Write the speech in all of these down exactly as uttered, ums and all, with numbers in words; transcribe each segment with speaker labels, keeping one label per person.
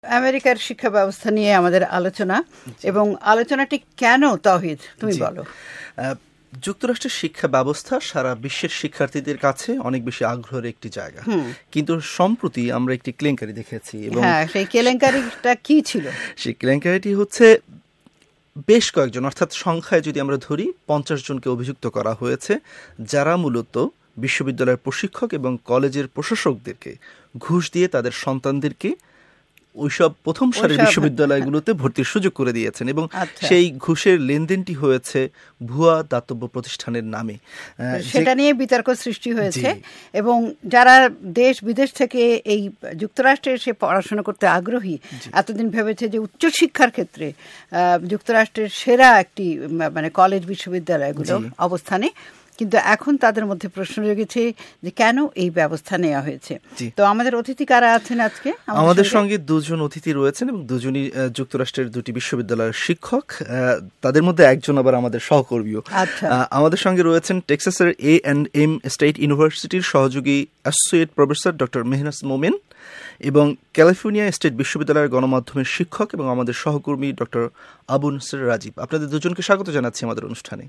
Speaker 1: আমেরিকার শিক্ষা ব্যবস্থা নিয়ে আমাদের আলোচনা, এবং আলোচনাটি কেন তাওহীদ তুমি বলো।
Speaker 2: যুক্তরাষ্ট্রের শিক্ষা ব্যবস্থা সারা বিশ্বের শিক্ষার্থীদের কাছে অনেক বেশি আগ্রহের একটি জায়গা, কিন্তু সম্প্রতি আমরা একটি কেলেঙ্কারি দেখেছি। এবং
Speaker 1: সেই কেলেঙ্কারিটা কি ছিল?
Speaker 2: সেই কেলেঙ্কারিটি হচ্ছে বেশ কয়েকজন, অর্থাৎ সংখ্যায় যদি আমরা ধরি পঞ্চাশ জনকে অভিযুক্ত করা হয়েছে, যারা মূলত বিশ্ববিদ্যালয়ের প্রশিক্ষক এবং কলেজের প্রশাসকদেরকে ঘুষ দিয়ে তাদের সন্তানদেরকে ওইসব প্রথম সারির বিশ্ববিদ্যালয়গুলোতে ভর্তির সুযোগ করে দিয়েছেন, এবং সেই ঘুষের লেনদেনটি হয়েছে ভুয়া দাতব্য প্রতিষ্ঠানের নামে।
Speaker 1: সেটা নিয়ে বিতর্ক সৃষ্টি হয়েছে, এবং যারা দেশ বিদেশ থেকে এই যুক্তরাষ্ট্রে এসে পড়াশোনা করতে আগ্রহী, এতদিন ভেবেছে যে উচ্চশিক্ষার ক্ষেত্রে যুক্তরাষ্ট্রের সেরা একটি মানে কলেজ বিশ্ববিদ্যালয়গুলো অবস্থানে, কিন্তু এখন তাদের মধ্যে প্রশ্ন জেগেছে যে কেন এই ব্যবস্থা নেওয়া হয়েছে। তো আমাদের অতিথি কারা আছেন আজকে?
Speaker 2: আমাদের সঙ্গে দুজন অতিথি রয়েছেন, এবং দুজনই যুক্তরাষ্ট্রের দুটি বিশ্ববিদ্যালয়ের শিক্ষক। তাদের মধ্যে একজন আবার আমাদের সহকর্মীও। আমাদের সঙ্গে রয়েছেন টেক্সাসের এ অ্যান্ড এম স্টেট ইউনিভার্সিটির সহযোগী associate professor doctor Mehnaz Momen, এবং ক্যালিফোর্নিয়া স্টেট বিশ্ববিদ্যালয়ের গণমাধ্যমের শিক্ষক এবং আমাদের সহকর্মী ডক্টর আবু নসর রাজীব। আপনাদের দুজনকে স্বাগত জানাচ্ছি আমাদের অনুষ্ঠানে।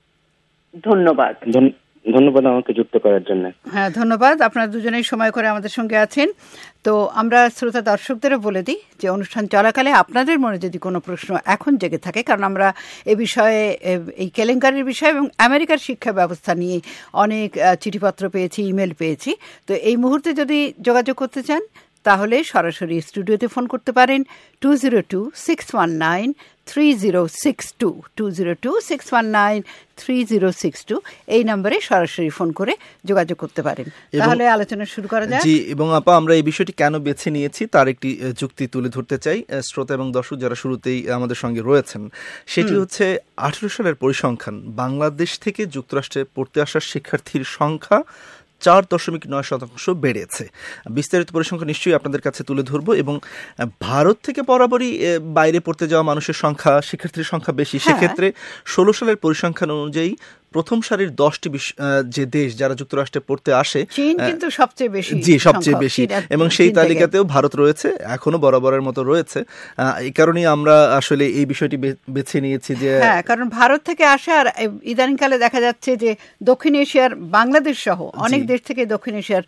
Speaker 3: ধন্যবাদ ধন্যবাদ আমাকে যুক্ত করার জন্য।
Speaker 1: হ্যাঁ, ধন্যবাদ। আপনারা দুজনেই সময় করে আমাদের সঙ্গে আছেন। তো আমরা শ্রোতা দর্শকদেরও বলে দিই যে অনুষ্ঠান চলাকালে আপনাদের মনে যদি কোনো প্রশ্ন এখন জেগে থাকে, কারণ আমরা এ বিষয়ে এই কেলেঙ্কারির বিষয় এবং আমেরিকার শিক্ষা ব্যবস্থা নিয়ে অনেক চিঠিপত্র পেয়েছি, ইমেল পেয়েছি, তো এই মুহূর্তে যদি যোগাযোগ করতে চান তাহলে সরাসরি স্টুডিওতে ফোন করতে পারেন two zero two six one nine three zero six two two zero two six one nine three zero six two এই নম্বরে সরাসরি ফোন করে যোগাযোগ করতে পারেন। তাহলে আলোচনা শুরু করা যায়।
Speaker 2: জি, এবং আপা আমরা এই বিষয়টি কেন বেছে নিয়েছি তার একটি যুক্তি তুলে ধরতে চাই শ্রোতা এবং দর্শক যারা শুরুতেই আমাদের সঙ্গে রয়েছেন। সেটি হচ্ছে আঠারো সালের পরিসংখ্যান, বাংলাদেশ থেকে যুক্তরাষ্ট্রে পড়তে আসার শিক্ষার্থীর সংখ্যা চার দশমিক নয় শতাংশ বেড়েছে। বিস্তারিত পরিসংখ্যান নিশ্চয়ই আপনাদের কাছে তুলে ধরবো, এবং ভারত থেকে বরাবরই বাইরে পড়তে যাওয়া মানুষের সংখ্যা, শিক্ষার্থীর সংখ্যা বেশি। সেক্ষেত্রে ষোলো সালের পরিসংখ্যান অনুযায়ী প্রথম সারির দশটি যে দেশ যারা যুক্তরাষ্ট্রে পড়তে আসে,
Speaker 1: চীন কিন্তু সবচেয়ে বেশি,
Speaker 2: জি সবচেয়ে বেশি, এবং সেই তালিকাতেও ভারত রয়েছে, এখনো বরাবরের মতো রয়েছে। এই কারণেই আমরা আসলে এই বিষয়টি বেছে নিয়েছি যে
Speaker 1: হ্যাঁ, কারণ ভারত থেকে আসে, আর ইদানিংকালে দেখা যাচ্ছে যে দক্ষিণ এশিয়ার বাংলাদেশ সহ অনেক দেশ থেকে, দক্ষিণ এশিয়ার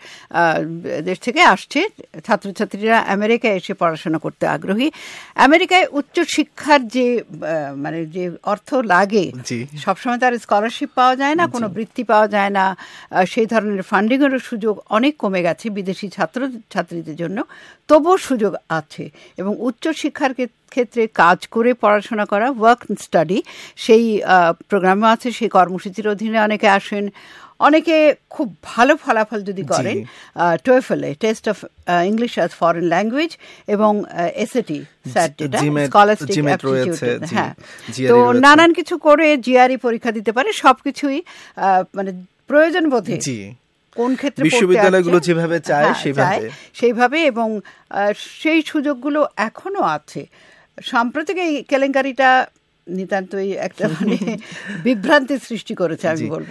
Speaker 1: দেশ থেকে আসছে ছাত্রছাত্রীরা আমেরিকায় এসে পড়াশোনা করতে আগ্রহী। আমেরিকায় উচ্চশিক্ষার যে মানে যে অর্থ লাগে, সবসময় তার স্কলারশিপ পাওয়া যায় না, কোনো বৃত্তি পাওয়া যায় না, সেই ধরনের ফান্ডিংয়েরও সুযোগ অনেক কমে গেছে বিদেশি ছাত্র ছাত্রীদের জন্য। তবুও সুযোগ আছে, এবং উচ্চশিক্ষার ক্ষেত্রে কাজ করে পড়াশোনা করা, ওয়ার্ক স্টাডি, সেই প্রোগ্রামও আছে। সেই কর্মসূচির অধীনে অনেকে আসেন। অনেকে খুব ভালো ফলাফল যদি করেন টোয়েফেলে, test of English as foreign language, এবং এসএটি স্যাট যেটা স্কলাস্টিক অ্যাপটিটিউড, হ্যাঁ, তো নানান কিছু করে জিআরই পরীক্ষা দিতে পারে। সবকিছুই মানে প্রয়োজন বোধে কোন ক্ষেত্রে
Speaker 2: বিশ্ববিদ্যালয়গুলো যেভাবে চায় সেভাবে
Speaker 1: সেইভাবে এবং সেই সুযোগগুলো এখনো আছে। সাম্প্রতিক এই কেলেঙ্কারিটা নিতান্তই একটা মানে বিভ্রান্তির সৃষ্টি করেছে, আমি বলবো।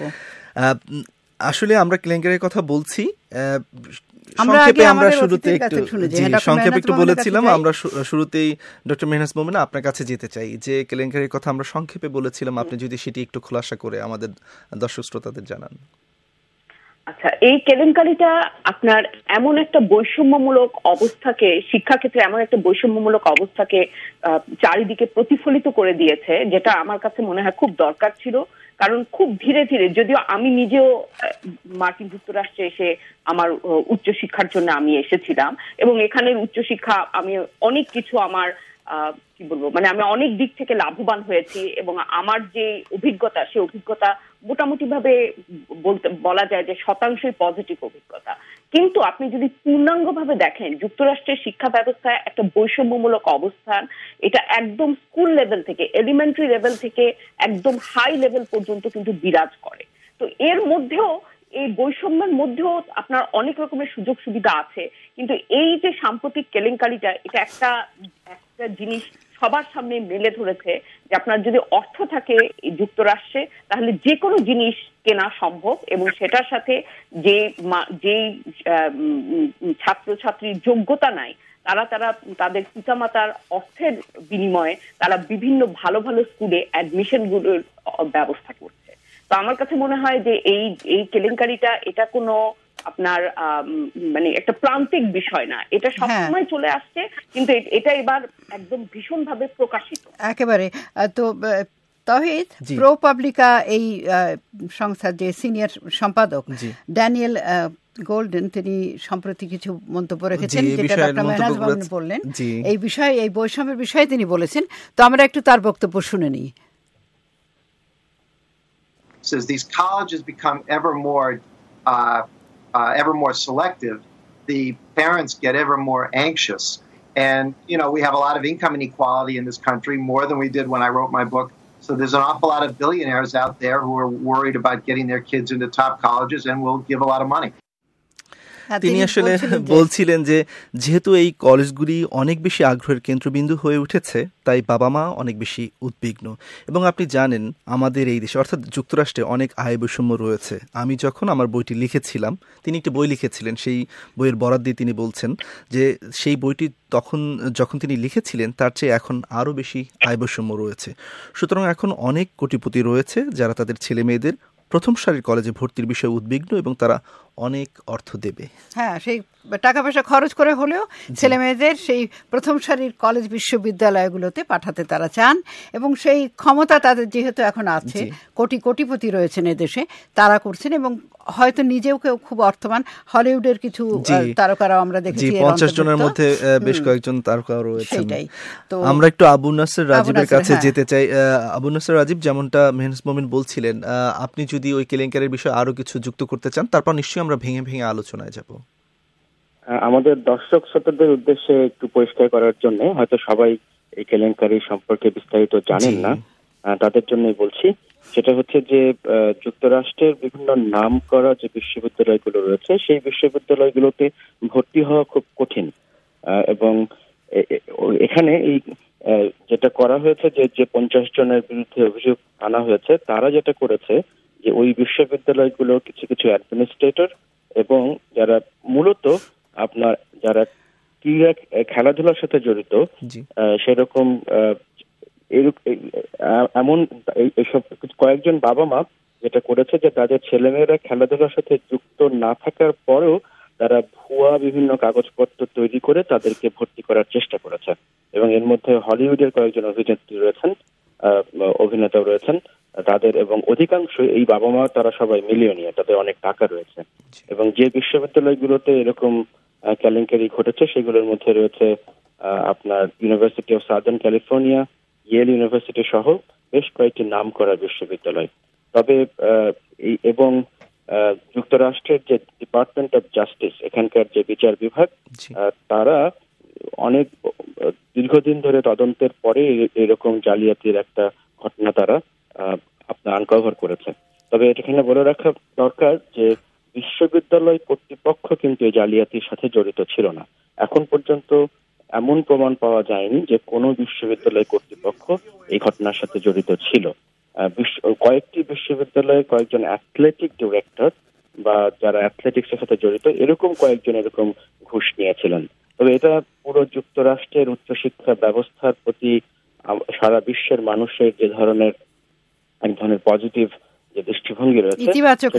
Speaker 2: আসলে আমরা কেলেঙ্কারির কথা বলছি, সংক্ষেপে আমরা শুরুতে একটু সংক্ষেপে একটু বলেছিলাম। আমরা শুরুতেই ডক্টর মেহনাজ মোমেন আপনার কাছে যেতে চাই যে কেলেঙ্কারির কথা আমরা সংক্ষেপে বলেছিলাম, আপনি যদি সেটি একটু খোলাসা করে আমাদের দর্শক শ্রোতাদের জানান।
Speaker 3: আচ্ছা, এই কেলেঙ্কারিটা আপনার এমন একটা বৈষম্যমূলক অবস্থাকে, শিক্ষাক্ষেত্রে এমন একটা বৈষম্যমূলক অবস্থাকে চারিদিকে প্রতিফলিত করে দিয়েছে, যেটা আমার কাছে মনে হয় খুব দরকার ছিল। কারণ খুব ধীরে ধীরে, যদিও আমি নিজেও মার্কিন যুক্তরাষ্ট্রে এসে আমার উচ্চশিক্ষার জন্য আমি এসেছিলাম, এবং এখানের উচ্চশিক্ষা আমি অনেক কিছু আমার কি বলবো মানে আমি অনেক দিক থেকে লাভবান হয়েছি, এবং আমার যে অভিজ্ঞতা, সেই অভিজ্ঞতা মোটামুটি ভাবে বলতে বলা যায় যে শতাংশই পজিটিভ অভিজ্ঞতা। কিন্তু আপনি যদি পূর্ণাঙ্গ ভাবে দেখেন, যুক্তরাষ্ট্রের শিক্ষা ব্যবস্থায় একটা বৈষম্যমূলক অবস্থান, এটা একদম স্কুল লেভেল থেকে, এলিমেন্টারি লেভেল থেকে একদম হাই লেভেল পর্যন্ত কিন্তু বিরাজ করে। তো এর মধ্যেও, এই বৈষম্যের মধ্যেও আপনার অনেক রকমের সুযোগ সুবিধা আছে, কিন্তু এই যে সাম্প্রতিক কেলেঙ্কারিটা, এটা একটা একটা জিনিস সবার সামনে মেলে ধরেছে যে আপনার যদি অর্থ থাকে যুক্তরাষ্ট্রে, তাহলে যে কোনো জিনিস কেনা সম্ভব, এবং সেটার সাথে যে যেই ছাত্রছাত্রীর যোগ্যতা নাই তারা তারা তাদের পিতামাতার অর্থের বিনিময়ে তারা বিভিন্ন ভালো ভালো স্কুলে অ্যাডমিশন গুলোর ব্যবস্থা করছে। তো আমার কাছে মনে হয় যে এই এই কেলেঙ্কারিটা এটা কোনো আপনার মানে একটা প্রান্তিক বিষয় না, এটা সবসময় চলে আসছে, কিন্তু এটা এবার একদম ভীষণ ভাবে প্রকাশিত
Speaker 1: একেবারে। তো তহিদ, প্রো পাবলিকা এই সংস্থার যে সিনিয়র সম্পাদক ড্যানিয়েল গোল্ডেন, তিনি সম্প্রতি কিছু মন্তব্য রেখেছেন যেটা ডক্টর মেহনাজ মামুন বললেন এই বিষয়ে, এই বৈষম্যের বিষয়ে তিনি বলেছেন। তো আমরা একটু তার বক্তব্য শুনে নিই।
Speaker 4: Says these colleges become ever more uh, uh, ever more selective, the parents get ever more anxious, and you know we have a lot of income inequality in this country, more than we did when I wrote my book. So there's an awful lot of billionaires out there who are worried about getting their kids into top colleges and will give a lot of money.
Speaker 2: তিনি আসলে বলছিলেন যে যেহেতু এই কলেজগুলি অনেক বেশি আগ্রহের কেন্দ্রবিন্দু হয়ে উঠেছে, তাই বাবা মা অনেক বেশি উদ্বিগ্ন। এবং আপনি জানেন আমাদের এই দেশে অর্থাৎ যুক্তরাষ্ট্রে অনেক আয় বৈষম্য রয়েছে। আমি যখন আমার বইটি লিখেছিলাম, তিনি একটি বই লিখেছিলেন, সেই বইয়ের বরাত দিয়ে তিনি বলছেন যে সেই বইটি তখন যখন তিনি লিখেছিলেন তার চেয়ে এখন আরও বেশি আয় বৈষম্য রয়েছে। সুতরাং এখন অনেক কোটিপতি রয়েছে যারা তাদের ছেলে মেয়েদের প্রথম সারির কলেজে ভর্তির বিষয়ে উদ্বিগ্ন এবং তারা অনেক অর্থ দেবে।
Speaker 1: হ্যাঁ, সেই টাকা পয়সা খরচ করে হলেও ছেলে মেয়েদের সেই প্রথম সারির কলেজ বিশ্ববিদ্যালয়গুলোতে পাঠাতে তারা চান, এবং সেই ক্ষমতা তাদের যেহেতু এখন আছে, কোটি কোটিপতি রয়েছেন এদেশে, তারা করছেন। এবং হয়তো নিজেও কেউ খুব অর্থবান, হলিউডের কিছু তারকারাও আমরা দেখেছি,
Speaker 2: পঞ্চাশ জনের মধ্যে বেশ কয়েকজন তারকাও রয়েছেন। তো আমরা একটু আবু নাসের রাজীবের কাছে যেতে চাই। আবু নাসের রাজীব, যেমনটা মেহনাজ মোমিন বলছিলেন, আপনি যদি ওই কেলেঙ্কারির বিষয়ে আরো কিছু যুক্ত করতে চান, তারপর নিশ্চয়ই আমরা ভেঙে ভেঙে আলোচনায় যাব।
Speaker 5: আমাদের দর্শক শ্রোতাদের উদ্দেশ্যে একটু পরিষ্কার করার জন্য, হয়তো সবাই এই কেলেঙ্কারি সম্পর্কে বিস্তারিত জানেন না, তাদের জন্যই বলছি। সেটা হচ্ছে যে যুক্তরাষ্ট্রের বিভিন্ন নাম করা যে বিশ্ববিদ্যালয়গুলো রয়েছে, সেই বিশ্ববিদ্যালয়গুলোতে ভর্তি হওয়া খুব কঠিন। এবং এখানে এই যেটা করা হয়েছে যে যে পঞ্চাশ জনের বিরুদ্ধে অভিযোগ আনা হয়েছে, তারা যেটা করেছে যে ওই বিশ্ববিদ্যালয়গুলো কিছু কিছু অ্যাডমিনিস্ট্রেটর এবং যারা মূলত আপনার যারা ক্রীড়া খেলাধুলার সাথে জড়িত সেরকম এমন এইসব কয়েকজন বাবা মা যেটা করেছে যে তাদের ছেলেমেয়েরা খেলাধুলার সাথে যুক্ত না থাকার পরেও তারা ভুয়া বিভিন্ন কাগজপত্র তৈরি করে তাদেরকে ভর্তি করার চেষ্টা করেছে। এবং এর মধ্যে হলিউডের কয়েকজন অভিনেত্রী রয়েছেন, অভিনেতা রয়েছেন তাদের, এবং অধিকাংশ এই বাবা মা তারা সবাই মিলিয়নিয়ার, তাদের অনেক টাকা রয়েছে। এবং যে বিশ্ববিদ্যালয়গুলোতে এরকম কেলেঙ্কারি ঘটেছে সেগুলোর মধ্যে রয়েছে আপনার university of southern California, Yale university সহ বেশ কয়েকটি নাম করা বিশ্ববিদ্যালয়। তবে এবং যুক্তরাষ্ট্রের যে ডিপার্টমেন্ট অফ জাস্টিস, এখানকার যে বিচার বিভাগ, তারা অনেক দীর্ঘদিন ধরে তদন্তের পরে এরকম জালিয়াতির একটা ঘটনা তারা আপনার আনকভার করেছে। তবে এখানে বলে রাখা দরকার যে বিশ্ববিদ্যালয় কর্তৃপক্ষ কিন্তু এই জালিয়াতির সাথে জড়িত ছিল না। এখন পর্যন্ত এমন প্রমাণ পাওয়া যায়নি যে কোনো বিশ্ববিদ্যালয় কর্তৃপক্ষ এই ঘটনার সাথে জড়িত ছিল। কয়েকটি বিশ্ববিদ্যালয়ে কয়েকজন অ্যাথলেটিক ডিরেক্টর বা যারা অ্যাথলেটিক্স এর সাথে জড়িত এরকম কয়েকজন এরকম ঘুষ নিয়েছিলেন। তবে এটা পুরো যুক্তরাষ্ট্রের উচ্চশিক্ষা ব্যবস্থার প্রতি সারা বিশ্বের মানুষের যে ধরনের এক ধরনের পজিটিভ যে দৃষ্টিভঙ্গি রয়েছে,
Speaker 1: ইতিবাচক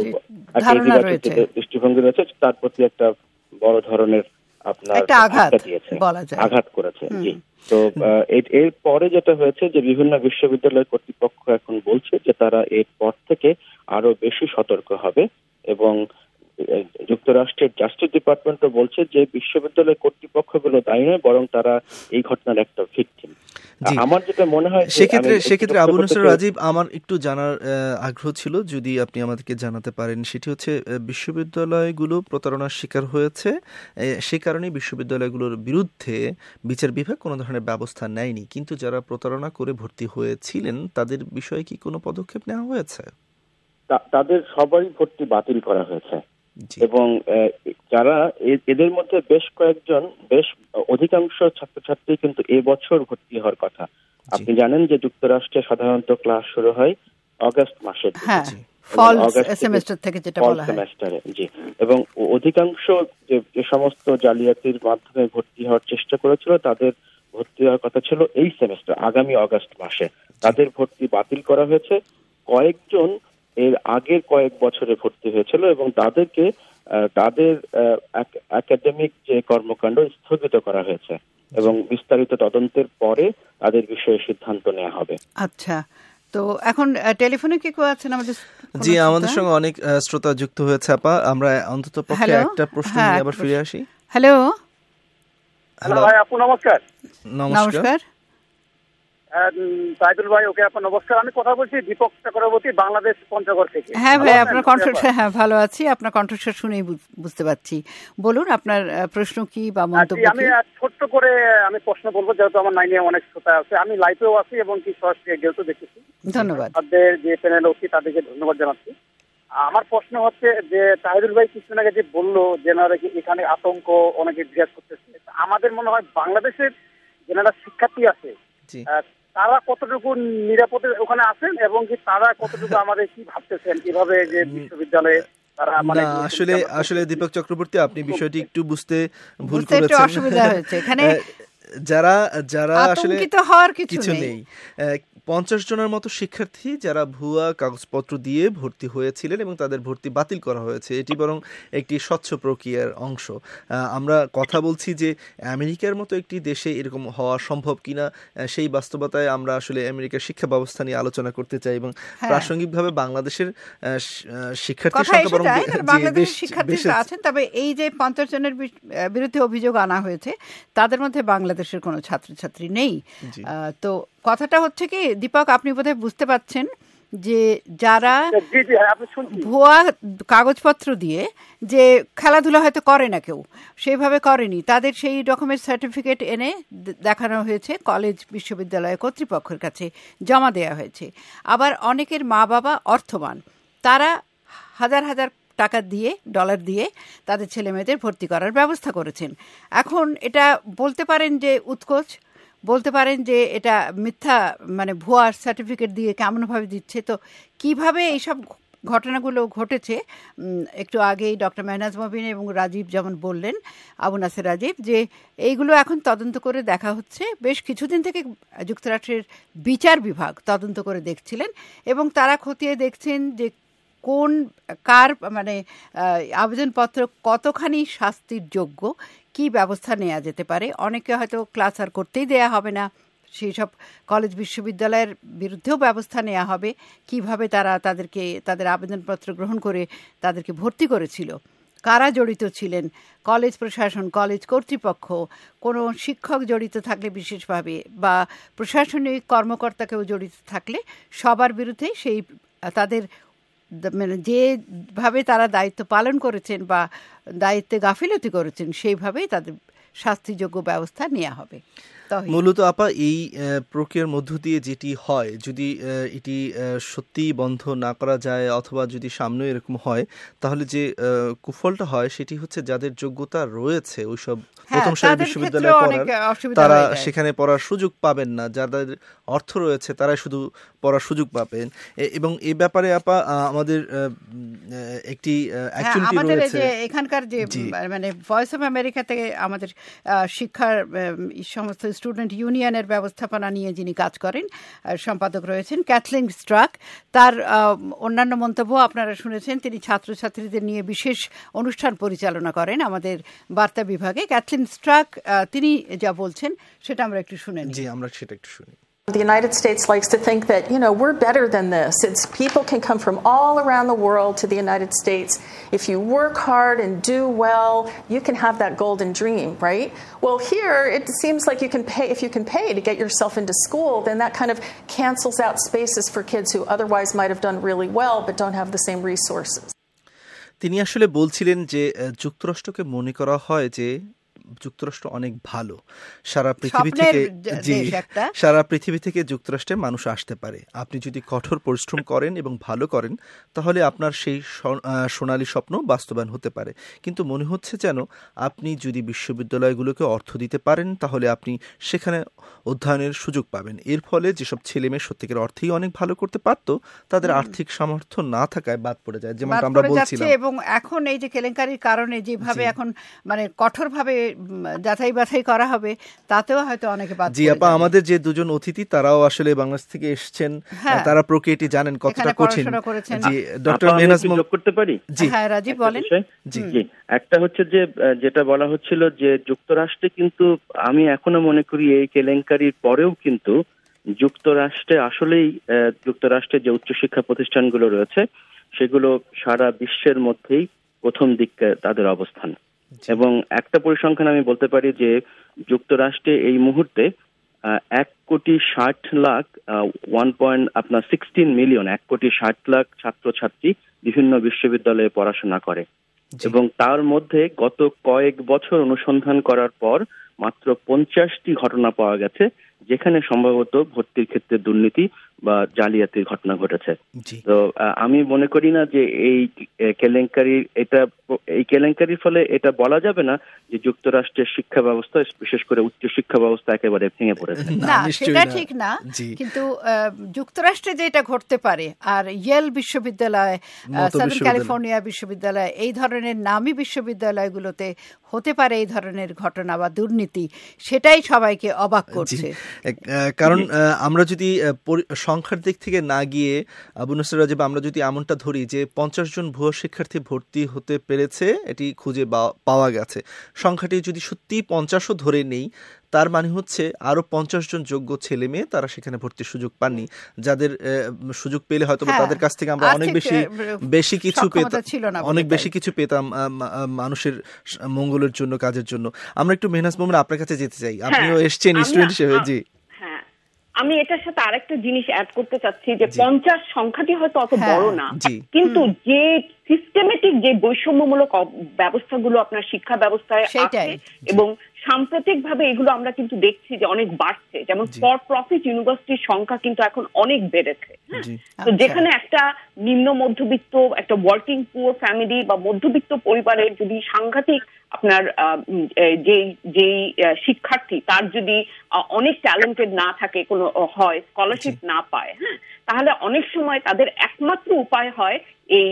Speaker 5: দৃষ্টিভঙ্গি রয়েছে, তার প্রতি একটা বড় ধরনের আপনার আঘাত দিয়েছে, আঘাত করেছে। জি। তো এর পরে যেটা হয়েছে যে বিভিন্ন বিশ্ববিদ্যালয় কর্তৃপক্ষ এখন বলছে যে তারা এর পর থেকে আরো বেশি সতর্ক হবে, এবং যুক্তরাষ্ট্রের জাস্টিস ডিপার্টমেন্টও বলছে যে বিশ্ববিদ্যালয় কর্তৃপক্ষগুলো দায়ী নয়, বরং তারা এই ঘটনার একটা ভিকটিম। আমার যেটা মনে হয়
Speaker 2: সেক্ষেত্রে সেক্ষেত্রে আবু নাসের রাজীব, আমার একটু জানার আগ্রহ ছিল, যদি আপনি আমাদেরকে জানাতে পারেন, সেটি হচ্ছে বিশ্ববিদ্যালয়গুলো প্রতারণার শিকার হয়েছে, সেই কারণে বিশ্ববিদ্যালয়গুলোর বিরুদ্ধে বিচার বিভাগ কোনো ধরনের ব্যবস্থা নেয়নি, কিন্তু যারা প্রতারণা করে ভর্তি হয়েছিলেন তাদের বিষয়ে কি কোনো পদক্ষেপ নেওয়া হয়েছে?
Speaker 5: তাদের সবাই ভর্তি বাতিল করা হয়েছে, এবং যারা এদের মধ্যে বেশ কয়েকজন, বেশ অধিকাংশ ছাত্রছাত্রী কিন্তু এবছর ভর্তি হওয়ার কথা। আপনি জানেন যে যুক্তরাষ্ট্রে সাধারণত ক্লাস শুরু হয় অগাস্ট মাসের দিকে,
Speaker 1: ফল সেমেস্টার থেকে যেটা বলা হয়
Speaker 5: সেমেস্টারে। জি, এবং অধিকাংশ যে যে সমস্ত জালিয়াতির মাধ্যমে ভর্তি হওয়ার চেষ্টা করেছিল তাদের ভর্তি হওয়ার কথা ছিল এই সেমেস্টার, আগামী আগস্ট মাসে। তাদের ভর্তি বাতিল করা হয়েছে। কয়েকজন এর আগের কয়েক বছরে ভর্তি হয়েছিল এবং তাদেরকে তাদের একাডেমিক যে কর্মকাণ্ড স্থগিত করা হয়েছে এবং বিস্তারিত তদন্তের পরে তাদের বিষয়ে সিদ্ধান্ত নেওয়া হবে।
Speaker 1: আচ্ছা, তো এখন টেলিফোনে কি কেউ আছেন আমাদের?
Speaker 2: জি, আমাদের সঙ্গে অনেক শ্রোতা যুক্ত হয়েছে আপা। আমরা অন্তত পক্ষে একটা প্রশ্ন নিয়ে আবার ফিরে আসি।
Speaker 1: হ্যালো
Speaker 6: হ্যালো ভাই, আপু নমস্কার।
Speaker 1: নমস্কার
Speaker 6: সাইদুল ভাই। ওকে আপু নমস্কার। আমি কথা বলছি দীপক চক্রবর্তী, বাংলাদেশ পঞ্চগড় থেকে।
Speaker 1: হ্যাঁ ভাই, আপনার কণ্ঠস্বর, হ্যাঁ ভালো আছি, আপনার কণ্ঠস্বর শুনেই বুঝতে পারছি। বলুন আপনার প্রশ্ন কি বা মন্তব্য কি?
Speaker 6: আমি ছোট্ট করে আমি প্রশ্ন বলবো, যেহেতু আমার লাইনে অনেক শ্রোতা আছে। আমি লাইভেও আছি এবং কি সরাসরি গেলতেও দেখেছি।
Speaker 1: ধন্যবাদ।
Speaker 6: তাদের যে প্যানেল অতি তাদেরকে ধন্যবাদ জানাচ্ছি। আমার প্রশ্ন হচ্ছে যে তাহিদুল ভাই কিছুদিন আগে যে বললো যে এখানে আতঙ্ক অনেকে বিরাজ করতেছে, আমাদের মনে হয় বাংলাদেশের যারা শিক্ষার্থী আছে তারা কতটুকু নিরাপদে ওখানে আছেন এবং কি তারা কতটুকু আমাদের কি ভাবতেছেন এভাবে যে বিশ্ববিদ্যালয়ে তারা মানে
Speaker 2: আসলে আসলে দীপক চক্রবর্তী, আপনি বিষয়টি একটু বুঝতে ভুল করেছেন।
Speaker 1: অসুবিধা হয়েছে এখানে।
Speaker 2: যারা যারা আসলে
Speaker 1: হওয়ার
Speaker 2: কিছু নেই, পঞ্চাশ জনের মতো শিক্ষার্থী যারা ভুয়া কাগজপত্র দিয়ে ভর্তি হয়েছিলেন এবং তাদের ভর্তি বাতিল করা হয়েছে। এটি বরং একটি স্বচ্ছ প্রক্রিয়ার অংশ। আমরা কথা বলছি যে আমেরিকার মতো একটি দেশে এরকম হওয়া সম্ভব কিনা, সেই বাস্তবতায় আমরা আসলে আমেরিকার শিক্ষা ব্যবস্থা নিয়ে আলোচনা করতে চাই এবং প্রাসঙ্গিকভাবে বাংলাদেশের শিক্ষার্থীর সংখ্যা বরং
Speaker 1: শিক্ষার্থী আছেন। তবে এই যে পঞ্চাশ জনের বিরুদ্ধে অভিযোগ আনা হয়েছে তাদের মধ্যে বাংলাদেশের কোনো ছাত্রছাত্রী নেই। তো কথাটা হচ্ছে কি দীপক, আপনি বোধহয় বুঝতে পারছেন যে যারা ভুয়া কাগজপত্র দিয়ে যে খেলাধুলা হয়তো করে না, কেউ সেইভাবে করেনি, তাদের সেই রকমের সার্টিফিকেট এনে দেখানো হয়েছে, কলেজ বিশ্ববিদ্যালয় কর্তৃপক্ষের কাছে জমা দেওয়া হয়েছে। আবার অনেকের মা বাবা অর্থবান, তারা হাজার হাজার টাকা দিয়ে, ডলার দিয়ে তাদের ছেলে মেয়েদের ভর্তি করার ব্যবস্থা করেছেন। এখন এটা বলতে পারেন যে উৎকোচ, বলতে পারেন যে এটা মিথ্যা, মানে ভুয়া সার্টিফিকেট দিয়ে কেমনভাবে দিচ্ছে। তো কিভাবে এইসব ঘটনাগুলো ঘটেছে, একটু আগেই ডক্টর মেহনাজ মবিন এবং রাজীব যেমন বললেন, আবু নাসের রাজীব, যে এইগুলো এখন তদন্ত করে দেখা হচ্ছে। বেশ কিছুদিন থেকে যুক্তরাষ্ট্রের বিচার বিভাগ তদন্ত করে দেখছিলেন এবং তারা খতিয়ে দেখছেন যে কোন কার মানে আবেদনপত্র কতখানি শাস্তির যোগ্য, কি ব্যবস্থা নেওয়া যেতে পারে। অনেকে হয়তো ক্লাস আর করতেই দেয়া হবে না, সেই সব কলেজ বিশ্ববিদ্যালয়ের বিরুদ্ধেও ব্যবস্থা নেওয়া হবে, কিভাবে তারা তাদেরকে তাদের আবেদনপত্র গ্রহণ করে তাদেরকে ভর্তি করেছিল, কারা জড়িত ছিলেন, কলেজ প্রশাসন, কলেজ কর্তৃপক্ষ, কোনো শিক্ষক জড়িত থাকলে বিশেষভাবে বা প্রশাসনিক কর্মকর্তাকেও জড়িত থাকলে সবার বিরুদ্ধে সেই তাদের মানে যেভাবে তারা দায়িত্ব পালন করেছেন বা দায়িত্বে গাফিলতি করেছেন সেইভাবেই তাদের শাস্তিযোগ্য ব্যবস্থা নেওয়া হবে।
Speaker 2: মূলত আপা এই প্রক্রিয়ার মধ্য দিয়ে যেটি হয়, যদি এটি সত্যি বন্ধ না করা যায় অথবা যদি সামনে এরকম হয়, তাহলে যে কুফলটা হয় সেটি হচ্ছে যাদের যোগ্যতা রয়েছে ওইসব প্রথম সারি বিশ্ববিদ্যালয়ে পড়ার, তারা সেখানে পড়ার সুযোগ পাবেন না। যাদের অর্থ রয়েছে তারাই শুধু পড়ার সুযোগ পাবেন। এবং এই ব্যাপারে আপা আমাদের একটি অ্যাকচুয়ালিটি রয়েছে
Speaker 1: এখানকার যে মানে ভয়েস অফ আমেরিকা থেকে আমাদের শিক্ষার সমস্ত স্টুডেন্ট ইউনিয়নের ব্যবস্থাপনা নিয়ে যিনি কাজ করেন, সম্পাদক রয়েছেন ক্যাথলিন স্ট্রাক। তার অন্যান্য মন্তব্য আপনারা শুনেছেন। তিনি ছাত্রছাত্রীদের নিয়ে বিশেষ অনুষ্ঠান পরিচালনা করেন আমাদের বার্তা বিভাগে। ক্যাথলিন স্ট্রাক তিনি যা বলছেন সেটা আমরা একটু শুনে নিই।
Speaker 2: জি, আমরা সেটা একটু শুনি।
Speaker 7: The United States likes to think that, you know, we're better than this. It's people can come from all around the world to the United States. If you work hard and do well, you can have that golden dream, right? Well, here it seems like you can pay, if you can pay to get yourself into school, then that kind of cancels out spaces for kids who otherwise might have done really well but don't have the same resources.
Speaker 2: তিনি আসলে বলছিলেন যে যুক্তরাষ্ট্রকে মনে করা হয় যে যুক্তরাষ্ট্র অনেক ভালো, সারা পৃথিবী থেকে জি সারা পৃথিবী থেকে যুক্তরাষ্ট্রে মানুষ আসতে পারে। আপনি যদি কঠোর পরিশ্রম করেন এবং ভালো করেন তাহলে আপনার সেই সোনালী স্বপ্ন বাস্তবায়ন হতে পারে। কিন্তু মনে হচ্ছে যেন আপনি যদি বিশ্ববিদ্যালয়গুলোকে অর্থ দিতে পারেন তাহলে আপনি সেখানে অধ্যয়নের সুযোগ পাবেন। এর ফলে যেসব ছেলে মেয়ে সত্যিকার অর্থেই অনেক ভালো করতে পারতো তাদের আর্থিক সামর্থ্য না থাকায় বাদ পড়ে যায়, যেমন আমরা বলছিলাম।
Speaker 1: এবং এখন এই যে কেলেঙ্কারির কারণে যেভাবে এখন মানে কঠোরভাবে যাচাই বাছাই করা হবে তাতেও হয়তো অনেকে বাদ পড়ে
Speaker 2: জি আপা, আমাদের যে দুজন অতিথি তারাও আসলে বাংলাদেশ থেকে এসেছেন, তারা প্রক্রিয়াটি জানেন কতটা কঠিন। জি ডক্টর মেহনাজ মোহাম্মদ
Speaker 5: করতে পারি?
Speaker 2: জি
Speaker 1: হ্যাঁ রাজীব বলেন।
Speaker 5: জি জি একটা হচ্ছে যে যেটা বলা হচ্ছিল যে যুক্তরাষ্ট্রে কিন্তু আমি এখনো মনে করি এই কেলেঙ্কারির পরেও কিন্তু যুক্তরাষ্ট্রে আসলেই যুক্তরাষ্ট্রে যে উচ্চশিক্ষা প্রতিষ্ঠানগুলো রয়েছে সেগুলো সারা বিশ্বের মধ্যেই প্রথম দিকে তাদের অবস্থান। এবং একটা পরিসংখ্যান আমি বলতে পারি যে যুক্তরাষ্ট্রে এই মুহূর্তে এক কোটি ষাট লাখ ওয়ান পয়েন্ট আপনার সিক্সটিন মিলিয়ন এক কোটি ষাট লাখ ছাত্রছাত্রী বিভিন্ন বিশ্ববিদ্যালয়ে পড়াশোনা করে, এবং তার মধ্যে গত কয়েক বছর অনুসন্ধান করার পর মাত্র পঞ্চাশটি ঘটনা পাওয়া গেছে যেখানে সম্ভবত ভর্তির ক্ষেত্রে দুর্নীতি বা জালিয়াতির ঘটনা ঘটেছে। তো আমি মনে করি না যে এই কেলেঙ্কারি এটা এই কেলেঙ্কারির ফলে এটা বলা যাবে না যে যুক্তরাষ্ট্রের শিক্ষা ব্যবস্থা বিশেষ করে উচ্চ শিক্ষা ব্যবস্থা একেবারে ভেঙে পড়েছে।
Speaker 1: না, সেটা ঠিক না, কিন্তু যুক্তরাষ্ট্রে যেটা ঘটতে পারে আর ইয়েল বিশ্ববিদ্যালয়, সাউথার্ন ক্যালিফোর্নিয়া বিশ্ববিদ্যালয়, এই ধরনের নামী বিশ্ববিদ্যালয়গুলোতে হতে পারে এই ধরনের ঘটনা বা দুর্নীতি, সেটাই সবাইকে অবাক করছে।
Speaker 2: কারণ আমরা যদি সংখ্যার দিক থেকে না গিয়ে আবু নসর রাজীব, আমরা যদি এমনটা ধরি যে পঞ্চাশ জন ভুয়া শিক্ষার্থী ভর্তি হতে পেরেছে, এটি খুঁজে পাওয়া গেছে, সংখ্যাটি যদি সত্যি পঞ্চাশও ধরে নেই, তার মানে হচ্ছে আরো পঞ্চাশ জন যোগ্য ছেলে মেয়ে তারা সেখানে ভর্তির সুযোগ পাননি, যাদের সুযোগ পেলে হয়তো তাদের কাছ থেকে আমরা অনেক বেশি বেশি কিছু পেতাম, অনেক বেশি কিছু পেতাম মানুষের মঙ্গলের জন্য, কাজের জন্য। আমরা একটু মেহনাজ মোমেন আপনার কাছে যেতে চাই, আপনিও এসছেন স্টুডেন্ট হিসেবে। জি,
Speaker 3: আমি এটার সাথে আরেকটা জিনিস অ্যাড করতে চাচ্ছি যে পঞ্চাশ সংখ্যাটি হয়তো অত বড় না, কিন্তু যে সিস্টেমেটিক যে বৈষম্যমূলক ব্যবস্থাগুলো আপনার শিক্ষা ব্যবস্থায় আছে এবং সাম্প্রতিক ভাবে এগুলো আমরা কিন্তু দেখছি যে অনেক বাড়ছে, যেমন ফর প্রফিট ইউনিভার্সিটির সংখ্যা কিন্তু এখন অনেক বেড়েছে। তো যেখানে একটা নিম্ন মধ্যবিত্ত, একটা ওয়ার্কিং পুয়ার ফ্যামিলি বা মধ্যবিত্ত পরিবারের যদি সাংঘাতিক আপনার যে যেই শিক্ষার্থী তার যদি অনেক ট্যালেন্টেড না থাকে, কোনো হয় স্কলারশিপ না পায়, হ্যাঁ, তাহলে অনেক সময় তাদের একমাত্র উপায় হয় এই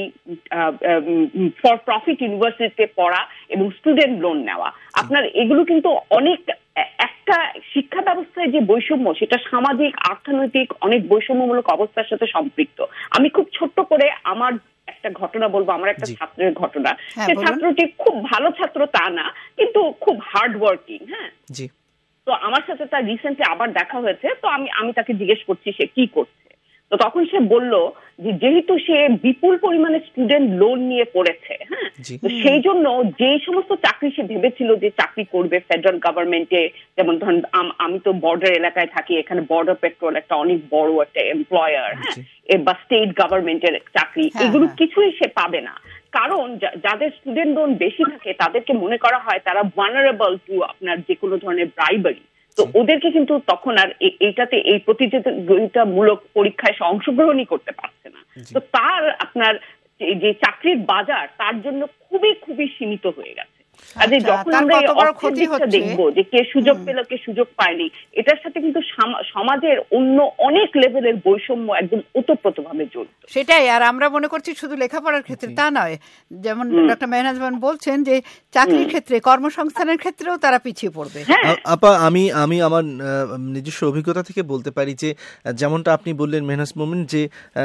Speaker 3: ফর প্রফিট ইউনিভার্সিটিতে পড়া এবং স্টুডেন্ট লোন নেওয়া। আপনার এগুলো কিন্তু অনেক একটা শিক্ষা ব্যবস্থায় যে বৈষম্য, সেটা সামাজিক অর্থনৈতিক অনেক বৈষম্যমূলক অবস্থার সাথে সম্পৃক্ত। আমি খুব ছোট্ট করে আমার একটা ঘটনা বলবো, আমার একটা ছাত্রের ঘটনা। সে ছাত্রটি খুব ভালো ছাত্র তা না, কিন্তু খুব হার্ড ওয়ার্কিং। হ্যাঁ, তো আমার সাথে তার রিসেন্টলি আবার দেখা হয়েছে, তো আমি আমি তাকে জিজ্ঞেস করছি সে কি করছে। তো তখন সে বলল যে যেহেতু সে বিপুল পরিমাণে স্টুডেন্ট লোন নিয়ে পড়েছে, হ্যাঁ, তো সেই জন্য যে সমস্ত চাকরি সে ভেবেছিল যে চাকরি করবে ফেডারেল গভর্নমেন্টে, যেমন ধরুন আমি তো বর্ডার এলাকায় থাকি, এখানে বর্ডার পেট্রোল একটা অনেক বড় একটা এমপ্লয়ার, হ্যাঁ, বা স্টেট গভর্নমেন্টের চাকরি, এগুলো কিছুই সে পাবে না। কারণ যাদের স্টুডেন্ট লোন বেশি থাকে তাদেরকে মনে করা হয় তারা ভালনারেবল টু আপনার যে কোনো ধরনের ব্রাইবারি। তো ওদেরকে কিন্তু তখন আর এইটাতে এই প্রতিযোগিতামূলক পরীক্ষায় অংশগ্রহণই করতে পারছে না। তো তার আপনার যে চাকরির বাজার তার জন্য খুবই খুবই সীমিত হয়ে গেছে। কাজে যখন আমরা এই অর্থের দিকটা দেখবো যে কে সুযোগ পেল কে সুযোগ পায়নি, এটার সাথে কিন্তু সমাজের অন্য অনেক লেভেলের বৈষম্য একদম ওতপ্রোতভাবে জড়িত।
Speaker 1: সেটাই, আর আমরা মনে করছি শুধু লেখাপড়ার ক্ষেত্রে তা নয়, যেমন ডক্টর মেহনাজ মোমেন বলছেন যে চাকরির ক্ষেত্রে, কর্মসংস্থানের ক্ষেত্রেও তারা পিছিয়ে পড়বে।
Speaker 2: আপা, আমি আমি আমার নিজস্ব অভিজ্ঞতা থেকে বলতে পারি যে যেমনটা আপনি বললেন মেহনাজ মোমেন, যে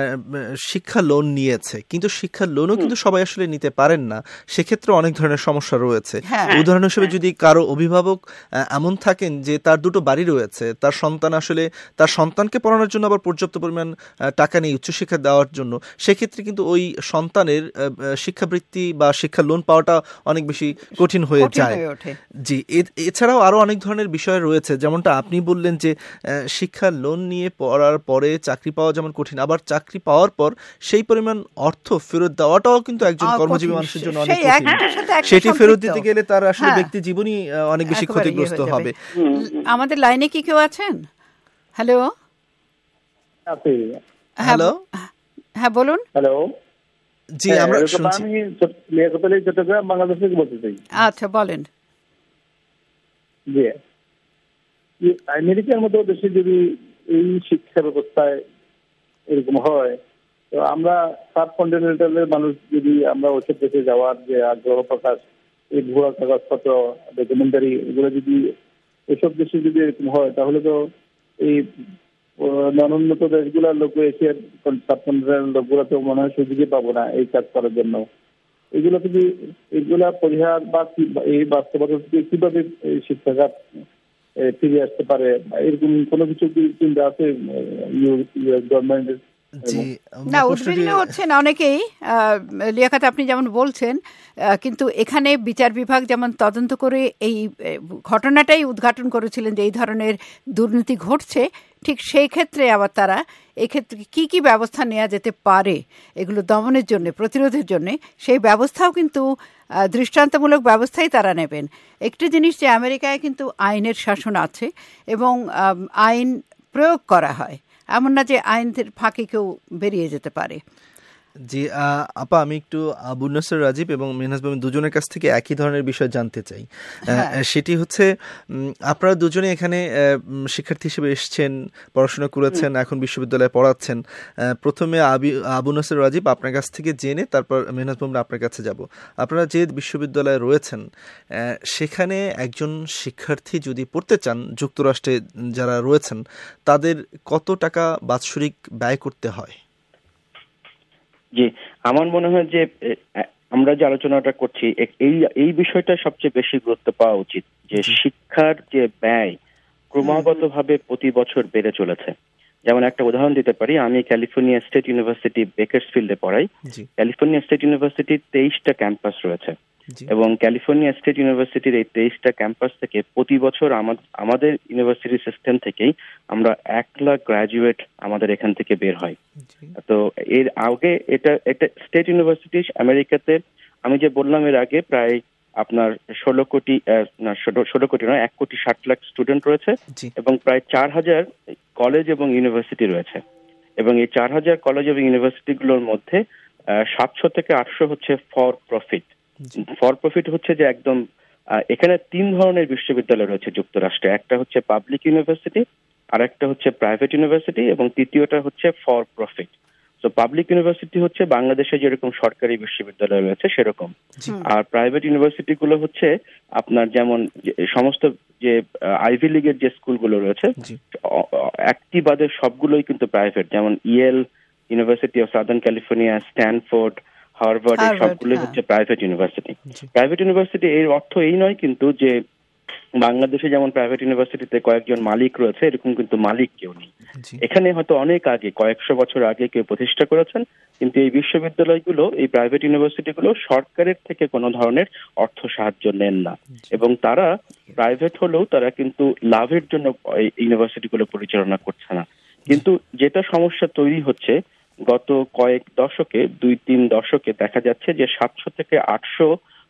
Speaker 2: শিক্ষা লোন নিয়েছে, কিন্তু শিক্ষা লোনও কিন্তু সবাই আসলে নিতে পারেন না, সেক্ষেত্রে অনেক ধরনের সমস্যা রয়েছে। উদাহরণ হিসেবে যদি কারো অভিভাবক এমন থাকেন যে তার দুটো বাড়ি রয়েছে, তার সন্তান আসলে তার সন্তানকে পড়ানোর জন্য আবার পর্যাপ্ত পরিমাণ টাকা নেই উচ্চশিক্ষা দেওয়ার জন্য, সেক্ষেত্রে কিন্তু ওই সন্তানের শিক্ষাবৃত্তি বা শিক্ষা লোন পাওয়াটা অনেক বেশি কঠিন হয়ে যায়। জি, এছাড়াও আরো অনেক ধরনের বিষয় রয়েছে, যেমনটা আপনি বললেন যে শিক্ষা লোন নিয়ে পড়ার পরে চাকরি পাওয়া যেমন কঠিন, আবার চাকরি পাওয়ার পর সেই পরিমাণ অর্থ ফেরত দেওয়াটাও কিন্তু একজন কর্মজীবী মানুষের জন্য অনেক কঠিন। সেটি ফেরত দিতে গেলে তার আসলে ব্যক্তি জীবনই অনেক বেশি ক্ষতিগ্রস্ত হবে।
Speaker 1: আমাদের লাইনে কি কেউ আছেন? হ্যালো
Speaker 2: হ্যালো
Speaker 1: হ্যাঁ বলুন।
Speaker 8: হ্যালো,
Speaker 2: জি আমরা শুনছি।
Speaker 8: আমি চট্টগ্রাম বাংলাদেশ থেকে বলতে চাই।
Speaker 1: আচ্ছা বলেন।
Speaker 8: জি, আমেরিকার মতো দেশে যদি এই শিক্ষা ব্যবস্থায় এরকম হয়, তো আমরা সাব কন্টিনেন্টালের মানুষ যদি আমরা ওসব দেশে যাওয়ার যে আগ্রহ প্রকাশ, এই ভুয়া কাগজপত্র, ডকুমেন্টারি, এগুলো যদি এসব দেশে যদি এরকম হয়, তাহলে তো এই অনুন্নত দেশগুলোর লোক, এশিয়ার সাব কন্টিনেন্টাল লোকগুলো তো মনে হয় সুযোগই পাবো না এই কাজ করার জন্য। এগুলো যদি এগুলা পরিহার বা এই বাস্তবতা থেকে কিভাবে শিক্ষাখাত ফিরে আসতে পারে, এরকম কোনো কিছু কি চিন্তা আছে গভর্নমেন্টের?
Speaker 1: না, উদ্বিগ্ন হচ্ছেন অনেকেই লিয়াকত, আপনি যেমন বলছেন, কিন্তু এখানে বিচার বিভাগ যেমন তদন্ত করে এই ঘটনাটাই উদ্ঘাটন করেছিলেন যে এই ধরনের দুর্নীতি ঘটছে, ঠিক সেই ক্ষেত্রে আবার তারা এই ক্ষেত্রে কি কি ব্যবস্থা নেওয়া যেতে পারে এগুলো দমনের জন্য, প্রতিরোধের জন্য, সেই ব্যবস্থাও কিন্তু দৃষ্টান্তমূলক ব্যবস্থাই তারা নেবেন। একটি জিনিস যে আমেরিকায় কিন্তু আইনের শাসন আছে এবং আইন প্রয়োগ করা হয়, এমন না যে আইনের ফাঁকে কেউ বেরিয়ে যেতে পারে।
Speaker 2: জি আপা, আমি একটু আবু নাসের রাজীব এবং মিনহাজ বেগম দুজনের কাছ থেকে একই ধরনের বিষয় জানতে চাই। সেটি হচ্ছে, আপনারা দুজনে এখানে শিক্ষার্থী হিসেবে এসেছেন, পড়াশোনা করেছেন, এখন বিশ্ববিদ্যালয়ে পড়াচ্ছেন। প্রথমে আবি আবু নাসের রাজীব আপনার কাছ থেকে জেনে তারপর মিনহাজ বেগম আপনার কাছে যাব। আপনারা যে বিশ্ববিদ্যালয়ে রয়েছেন সেখানে একজন শিক্ষার্থী যদি পড়তে চান, যুক্তরাষ্ট্রে যারা রয়েছেন, তাদের কত টাকা বাৎসরিক ব্যয় করতে হয়?
Speaker 5: জি, আমার মনে হয় যে আমরা যে আলোচনাটা করছি এই এই বিষয়টা সবচেয়ে বেশি গুরুত্ব পাওয়া উচিত, যে শিক্ষার যে ব্যয় ক্রমাগতভাবে প্রতি বছর বেড়ে চলেছে। যেমন একটা উদাহরণ দিতে পারি, আমি ক্যালিফোর্নিয়া স্টেট ইউনিভার্সিটি বেকারসফিল্ডে পড়াই। ক্যালিফোর্নিয়া স্টেট ইউনিভার্সিটির তেইশটা ক্যাম্পাস রয়েছে এবং ক্যালিফোর্নিয়া স্টেট ইউনিভার্সিটির এই তেইশটা ক্যাম্পাস থেকে প্রতি বছর আমাদের ইউনিভার্সিটি সিস্টেম থেকেই আমরা এক লাখ গ্রাজুয়েট আমাদের এখান থেকে বের হয়। তো এর আগে এটা এটা স্টেট ইউনিভার্সিটি আমেরিকাতে আমি যে বললাম এর আগে প্রায় আপনার ষোলো কোটি না ষোলো কোটি নয় এক কোটি ষাট লাখ স্টুডেন্ট রয়েছে এবং প্রায় চার হাজার কলেজ এবং ইউনিভার্সিটি রয়েছে। এবং এই চার হাজার কলেজ এবং ইউনিভার্সিটিগুলোর মধ্যে সাতশো থেকে আটশো হচ্ছে ফর প্রফিট। ফর প্রফিট হচ্ছে যে একদম এখানে তিন ধরনের বিশ্ববিদ্যালয় রয়েছে যুক্তরাষ্ট্রে, একটা হচ্ছে পাবলিক ইউনিভার্সিটি, আর একটা হচ্ছে প্রাইভেট ইউনিভার্সিটি এবং তৃতীয়টা হচ্ছে ফর প্রফিট। তো পাবলিক ইউনিভার্সিটি হচ্ছে বাংলাদেশে যেরকম সরকারি বিশ্ববিদ্যালয় রয়েছে সেরকম, আর প্রাইভেট ইউনিভার্সিটি গুলো হচ্ছে আপনার যেমন সমস্ত যে আইভি লিগের যে স্কুলগুলো রয়েছে একটি বাদে সবগুলোই কিন্তু প্রাইভেট, যেমন Yale, university of southern California, Stanford, Harvard, এই সবগুলো হচ্ছে প্রাইভেট ইউনিভার্সিটি। প্রাইভেট ইউনিভার্সিটি এর অর্থ এই নয় কিন্তু যে বাংলাদেশে যেমন প্রাইভেট ইউনিভার্সিটিতে কয়েকজন মালিক রয়েছে, এরকম কিন্তু মালিক কেউ নেই। এখানে হয়তো অনেক আগে, কয়েকশো বছর আগে কেউ প্রতিষ্ঠা করেছেন, কিন্তু এই বিশ্ববিদ্যালয়গুলো, এই প্রাইভেট ইউনিভার্সিটিগুলো সরকারের থেকে কোনো ধরনের অর্থ সাহায্য নেন না এবং তারা প্রাইভেট হলেও তারা কিন্তু লাভের জন্য এই ইউনিভার্সিটিগুলো পরিচালনা করছে না। কিন্তু যেটা সমস্যা তৈরি হচ্ছে গত কয়েক দশকে, দুই তিন দশকে দেখা যাচ্ছে যে সাতশো থেকে আটশো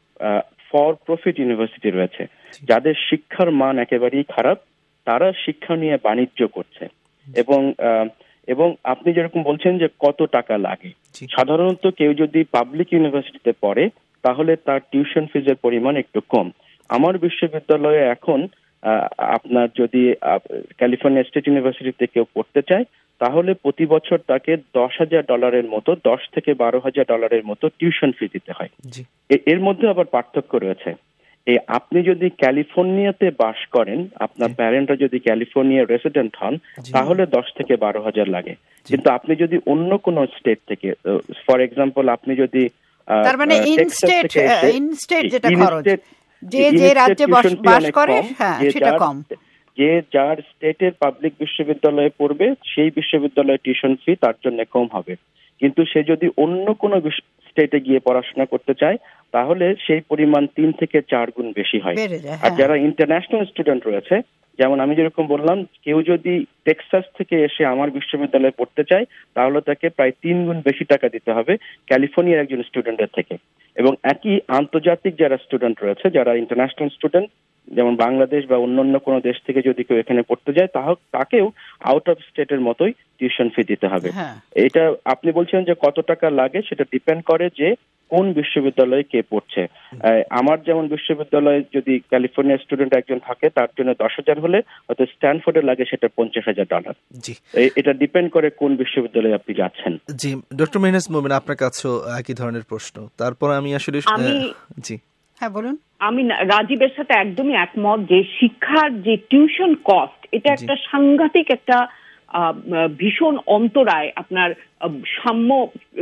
Speaker 5: ফর প্রফিট ইউনিভার্সিটি রয়েছে যাদের শিক্ষার মান একেবারেই খারাপ, তারা শিক্ষা নিয়ে বাণিজ্য করছে। এবং এবং আপনি যেরকম বলছেন যে কত টাকা লাগে, সাধারণত কেউ যদি পাবলিক ইউনিভার্সিটিতে পড়ে তাহলে তার টিউশন ফিজের পরিমাণ একটু কম। আমার বিশ্ববিদ্যালয়ে এখন আপনার যদি ক্যালিফোর্নিয়া স্টেট ইউনিভার্সিটিতে কেউ পড়তে চায় তাহলে প্রতি বছর তাকে দশ হাজার ডলারের মতো, দশ থেকে বারো হাজার ডলারের মতো টিউশন ফি দিতে হয়। এর মধ্যে আবার পার্থক্য রয়েছে। এই আপনি যদি ক্যালিফোর্নিয়াতে বাস করেন, আপনার প্যারেন্টরা যদি ক্যালিফোর্নিয়া রেসিডেন্ট হন, তাহলে দশ থেকে বারো হাজার লাগে। কিন্তু আপনি যদি অন্য কোনো স্টেট থেকে, ফর এক্সাম্পল আপনি যদি
Speaker 1: তার মানে ইন স্টেট ইন স্টেট যেটা খরচ, যে যে রাজ্যে বাস করে হ্যাঁ সেটা কম,
Speaker 5: যে যার স্টেটের পাবলিক বিশ্ববিদ্যালয়ে পড়বে সেই বিশ্ববিদ্যালয়ের টিউশন ফি তার জন্য কম হবে। কিন্তু সে যদি অন্য কোনো স্টেটে গিয়ে পড়াশোনা করতে চায় তাহলে সেই পরিমাণ তিন থেকে চার গুণ বেশি হয়। আর যারা ইন্টারন্যাশনাল স্টুডেন্ট রয়েছে, যেমন আমি যেরকম বললাম, কেউ যদি টেক্সাস থেকে এসে আমার বিশ্ববিদ্যালয়ে পড়তে চায় তাহলে তাকে প্রায় তিন গুণ বেশি টাকা দিতে হবে ক্যালিফোর্নিয়ার একজন স্টুডেন্টের থেকে। এবং একই আন্তর্জাতিক যারা স্টুডেন্ট রয়েছে, যারা ইন্টারন্যাশনাল স্টুডেন্ট, যেমন বাংলাদেশ বা অন্যান্য কোনো দেশ থেকে যদি কেউ এখানে পড়তে যায় তাকেও আউট অফ স্টেটের মতোই টিউশন ফি দিতে হবে। এটা আপনি বলছেন যে কত টাকা লাগে, সেটা ডিপেন্ড করে যে কোন বিশ্ববিদ্যালয়ে কে পড়ছে। আমার যেমন বিশ্ববিদ্যালয়ে যদি ক্যালিফোর্নিয়া স্টুডেন্ট একজন থাকে তার জন্য দশ হাজার হলে হয়তো স্ট্যানফোর্ডে লাগে সেটা পঞ্চাশ হাজার ডলার।
Speaker 2: জি,
Speaker 5: এটা ডিপেন্ড করে কোন বিশ্ববিদ্যালয়ে আপনি যাচ্ছেন।
Speaker 2: জি, ডক্টর মেহনাজ মোমেন, আপনার কাছেও একই ধরনের প্রশ্ন। তারপর আমি আসলে জি
Speaker 1: হ্যাঁ বলুন।
Speaker 3: আমি রাজীবের সাথে একদমই একমত যে শিক্ষার যে টিউশন কস্ট, এটা একটা সাংঘাতিক একটা ভীষণ অন্তরায় আপনার সাম্য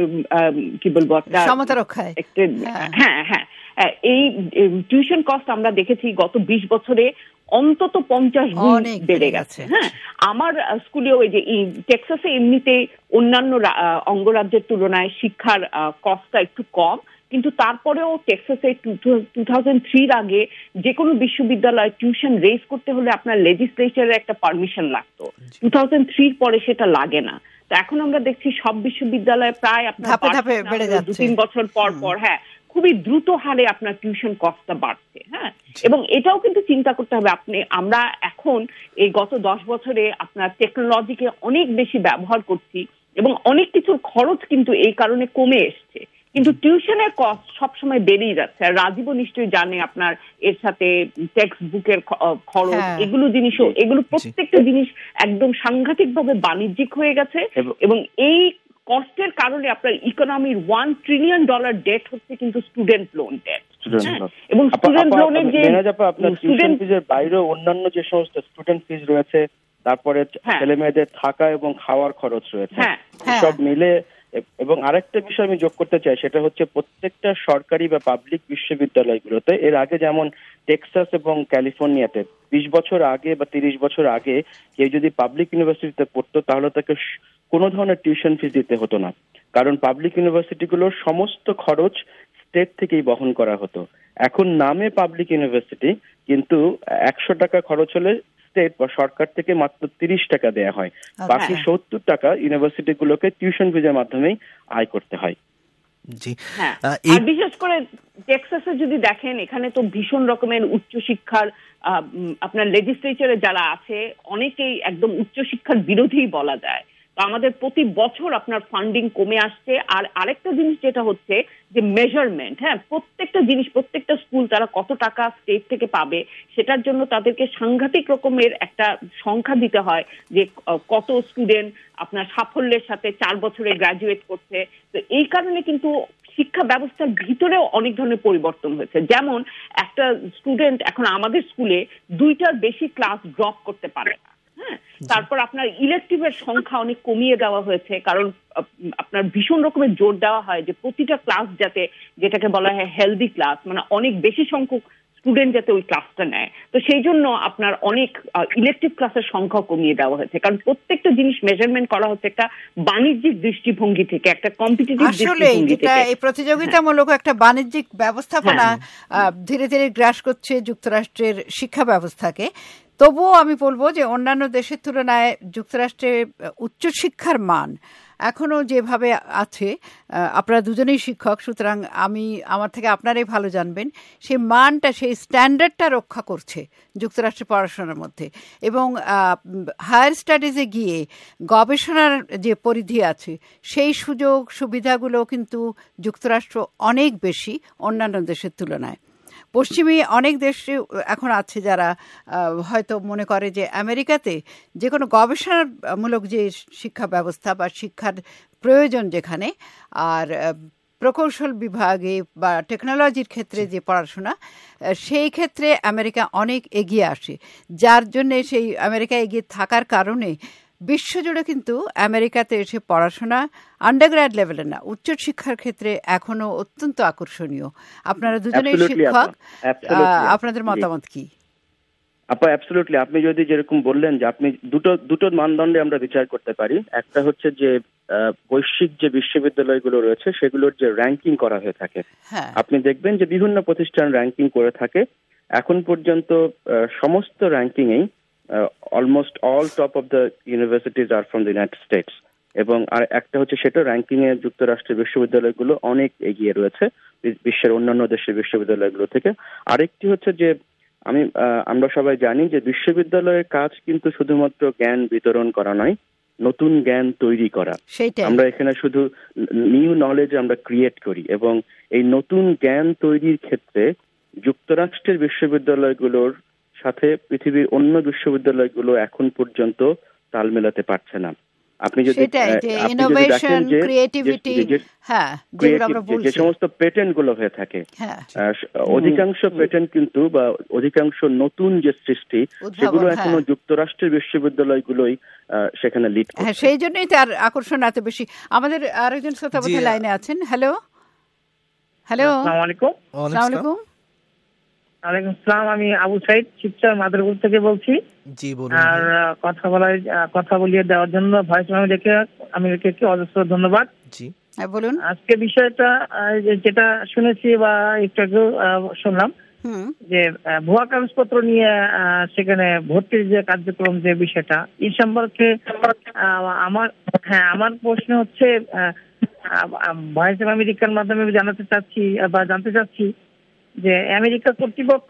Speaker 3: কি বলবো একটা
Speaker 1: সমতা রক্ষায়।
Speaker 3: হ্যাঁ হ্যাঁ এই টিউশন কস্ট আমরা দেখেছি গত বিশ বছরে অন্তত পঞ্চাশ গুণ বেড়ে গেছে। হ্যাঁ, আমার স্কুলেও এই যে টেক্সাসে এমনিতে অন্যান্য অঙ্গরাজ্যের তুলনায় শিক্ষার কস্টটা একটু কম, কিন্তু তারপরেও টেক্সাসে টু থাউজেন্ড থ্রির আগে যে কোনো বিশ্ববিদ্যালয়ে টিউশন রেজ করতে হলে আপনার লেজিসলেচারের একটা পারমিশন লাগতো। টু থাউজেন্ড থ্রির পরে সেটা লাগে না। তো এখন আমরা দেখছি সব বিশ্ববিদ্যালয়ে প্রায় আপনার দু তিন বছর পর পর হ্যাঁ খুবই দ্রুত হারে আপনার টিউশন কস্টটা বাড়ছে। হ্যাঁ, এবং এটাও কিন্তু চিন্তা করতে হবে, আপনি আমরা এখন এই গত দশ বছরে আপনার টেকনোলজিকে অনেক বেশি ব্যবহার করছি এবং অনেক কিছুর খরচ কিন্তু এই কারণে কমে এসছে, কিন্তু টিউশনের কস্ট সবসময় বেড়েই যাচ্ছে। আর রাজীব নিশ্চয়ই জানে আপনার এর সাথে টেক্সট বুকের খরচ, এগুলো জিনিসও, এগুলো প্রত্যেকটা জিনিস একদম সাংঘাতিক ভাবে বাণিজ্যিক হয়ে গেছে এবং এই কষ্টের কারণে আপনার ইকোনমির ওয়ান ট্রিলিয়ন ডলার ডেট হচ্ছে কিন্তু স্টুডেন্ট লোন ডেট। এবং স্টুডেন্ট লোনের যে
Speaker 5: টিউশন ফিজের বাইরে অন্যান্য যে সমস্ত স্টুডেন্ট ফিজ রয়েছে, তারপরে ছেলে মেয়েদের থাকা এবং খাওয়ার খরচ রয়েছে, সব মিলে। এবং আরেকটা বিষয় আমি যোগ করতে চাই, সেটা হচ্ছে প্রত্যেকটা সরকারি বা পাবলিক বিশ্ববিদ্যালয়গুলোতে এর আগে যেমন টেক্সাস এবং ক্যালিফোর্নিয়াতে বিশ বছর আগে বা তিরিশ বছর আগে কেউ যদি পাবলিক ইউনিভার্সিটিতে পড়তো তাহলে তাকে কোনো ধরনের টিউশন ফিস দিতে হতো না, কারণ পাবলিক ইউনিভার্সিটিগুলোর সমস্ত খরচ স্টেট থেকেই বহন করা হতো। এখন নামে পাবলিক ইউনিভার্সিটি, কিন্তু একশো টাকা খরচ হলে স্টেট বা সরকার থেকে মাত্র তিরিশ টাকা দেয়া হয়, বাকি সত্তর টাকা ইউনিভার্সিটিগুলোকে টিউশন ফিজের মাধ্যমেই আয় করতে হয়।
Speaker 2: জি,
Speaker 3: আর বিশেষ করে টেক্সাসে যদি দেখেন, এখানে তো ভীষণ রকমের উচ্চশিক্ষার আপনার লেজিসলেচারে যারা আছে অনেকেই একদম উচ্চশিক্ষার বিরোধী বলা যায়। তো আমাদের প্রতি বছর আপনার ফান্ডিং কমে আসছে। আর আরেকটা জিনিস যেটা হচ্ছে যে মেজারমেন্ট, হ্যাঁ, প্রত্যেকটা জিনিস প্রত্যেকটা স্কুল তারা কত টাকা স্টেট থেকে পাবে সেটার জন্য তাদেরকে সাংঘাতিক রকমের একটা সংখ্যা দিতে হয় যে কত স্টুডেন্ট আপনার সাফল্যের সাথে চার বছরে গ্রাজুয়েট করছে। তো এই কারণে কিন্তু শিক্ষা ব্যবস্থার ভিতরেও অনেক ধরনের পরিবর্তন হয়েছে। যেমন একটা স্টুডেন্ট এখন আমাদের স্কুলে দুইটার বেশি ক্লাস ড্রপ করতে পারে না। হ্যাঁ, তারপর আপনার ইলেকটিভের সংখ্যা অনেক কমিয়ে দেওয়া হয়েছে, কারণ আপনার ভীষণ রকমের জোর দেওয়া হয় যে প্রতিটা ক্লাস যাতে, যেটাকে বলা হয় হেলদি ক্লাস, মানে অনেক বেশি সংখ্যক স্টুডেন্ট যাতে ওই ক্লাসটা নেয়। তো সেই জন্য আপনার অনেক ইলেকটিভ ক্লাসের সংখ্যা কমিয়ে দেওয়া হয়েছে, কারণ প্রত্যেকটা জিনিস মেজারমেন্ট করা হচ্ছে একটা বাণিজ্যিক দৃষ্টিভঙ্গি থেকে, একটা কম্পিটিটিভ দৃষ্টিভঙ্গি থেকে।
Speaker 1: এই প্রতিযোগিতামূলক একটা বাণিজ্যিক ব্যবস্থাপনা ধীরে ধীরে গ্রাস করছে যুক্তরাষ্ট্রের শিক্ষা ব্যবস্থাকে। তবুও আমি বলবো যে অন্যান্য দেশের তুলনায় যুক্তরাষ্ট্রে উচ্চশিক্ষার মান এখনো যেভাবে আছে, আপনারা দুজনেই শিক্ষক, সুতরাং আমি আমার থেকে আপনারাই ভালো জানবেন, সেই মানটা, সেই স্ট্যান্ডার্ডটা রক্ষা করছে যুক্তরাষ্ট্রের পড়াশোনার মধ্যে। এবং হায়ার স্টাডিজে গিয়ে গবেষণার যে পরিধি আছে সেই সুযোগ সুবিধাগুলো কিন্তু যুক্তরাষ্ট্র অনেক বেশি অন্যান্য দেশের তুলনায়। পশ্চিমী অনেক দেশ এখন আছে যারা হয়তো মনে করে যে আমেরিকাতে যে কোনো গবেষণামূলক যে শিক্ষা ব্যবস্থা বা শিক্ষার প্রয়োজন যেখানে, আর প্রকৌশল বিভাগে বা টেকনোলজির ক্ষেত্রে যে পড়াশোনা, সেই ক্ষেত্রে আমেরিকা অনেক এগিয়ে আসে, যার জন্যে সেই আমেরিকা এগিয়ে থাকার কারণে বিশ্বজুড়ে কিন্তু আমেরিকাতে এসে পড়াশোনা আন্ডারগ্র্যাড লেভেলে না, উচ্চশিক্ষার ক্ষেত্রে এখনো অত্যন্ত আকর্ষণীয়। আপনারা দুজনেই শিক্ষক, আপনাদের মতামত কি?
Speaker 5: আপা, অ্যাবসলিউটলি, আপনি যদি যেরকম বললেন যে আপনি দুটো দুটো মানদণ্ডে আমরা বিচার করতে পারি। একটা হচ্ছে যে বৈশ্বিক যে বিশ্ববিদ্যালয়গুলো রয়েছে সেগুলোর যে র্যাঙ্কিং করা হয়ে থাকে, আপনি দেখবেন যে বিভিন্ন প্রতিষ্ঠান র্যাঙ্কিং করে থাকে। এখন পর্যন্ত সমস্ত র্যাঙ্কিংয়েই almost all top of the universities are from the United States. এবং আর একটা হচ্ছে সেটা র্যাঙ্কিং এ যুক্তরাষ্ট্রের বিশ্ববিদ্যালয়গুলো অনেক এগিয়ে রয়েছে বিশ্বের অন্যান্য দেশের বিশ্ববিদ্যালয়গুলো থেকে। আরেকটি হচ্ছে যে আমি আমরা সবাই জানি যে বিশ্ববিদ্যালয়ের কাজ কিন্তু শুধুমাত্র জ্ঞান বিতরণ করা নয়, নতুন জ্ঞান তৈরি করা। আমরা এখানে শুধু নিউ নলেজ আমরা ক্রিয়েট করি, এবং এই নতুন জ্ঞান তৈরির ক্ষেত্রে যুক্তরাষ্ট্রের বিশ্ববিদ্যালয়গুলোর সাথে পৃথিবীর অন্য বিশ্ববিদ্যালয়গুলো এখন পর্যন্ত তাল মেলাতে পারছে না। আপনি যদি
Speaker 1: ইনোভেশন, ক্রিয়েটিভিটি, হ্যাঁ,
Speaker 5: যে সমস্ত পেটেন্ট গুলো হয়ে থাকে, অধিকাংশ পেটেন্ট কিন্তু বা অধিকাংশ নতুন যে সৃষ্টি সেগুলো এখনো যুক্তরাষ্ট্রের বিশ্ববিদ্যালয়গুলোই সেখানে লিড করছে।
Speaker 1: হ্যাঁ, সেই জন্যই তার আকর্ষণ এত বেশি। আমাদের আরেকজন শ্রোতা বোধহয় লাইনে আছেন। হ্যালো হ্যালো
Speaker 9: আসসালামু আলাইকুম।
Speaker 1: আসসালামু আলাইকুম।
Speaker 9: ওয়ালাইকুম আসসালাম। আমি আবু সাইদ শিবচর মাদারীপুর থেকে বলছি।
Speaker 2: জি বলুন।
Speaker 9: আর কথা বলার কথা বলিয়ে দেওয়ার জন্য ভয়েস মেমোরিকে আমি রেখেছি, অজস্র ধন্যবাদ।
Speaker 2: জি
Speaker 1: হ্যাঁ বলুন।
Speaker 9: আজকে বিষয়টা যেটা শুনেছি বা একটু আগে শুনলাম যে ভুয়া কাগজপত্র নিয়ে সেখানে ভর্তির যে কার্যক্রম, যে বিষয়টা, এই সম্পর্কে আমার হ্যাঁ আমার প্রশ্ন হচ্ছে, ভয়েস অফ আমেরিকার মাধ্যমে জানাতে চাচ্ছি বা জানতে চাচ্ছি যে আমেরিকা কর্তৃপক্ষ